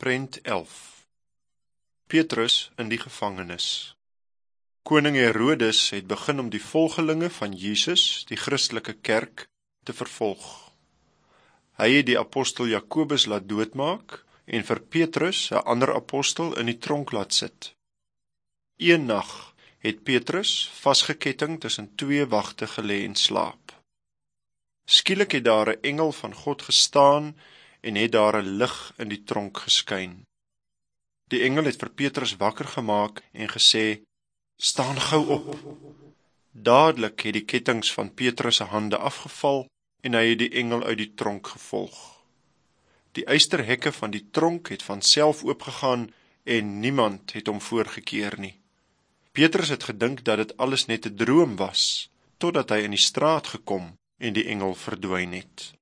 Prent 11. Petrus in die gevangenis. Koning Herodes het begin om die volgelinge van Jesus, die Christelike kerk, te vervolg. Hy het die apostel Jakobus laat doodmaak en vir Petrus, 'n ander apostel, in die tronk laat sit. Een nag het Petrus vasgeketting tussen twee wagte gelê en slaap. Skielik het daar 'n engel van God gestaan en het daar 'n lig in die tronk geskyn. Die engel het vir Petrus wakker gemaak en gesê, "Staan gou op." Dadelik het die kettinge van Petrus se hande afgeval en hy het die engel uit die tronk gevolg. Die ysterhekke van die tronk het van self oopgegaan en niemand het hom voorgekeer nie. Petrus het gedink dat dit alles net 'n droom was, totdat hy in die straat gekom en die engel verdwyn het.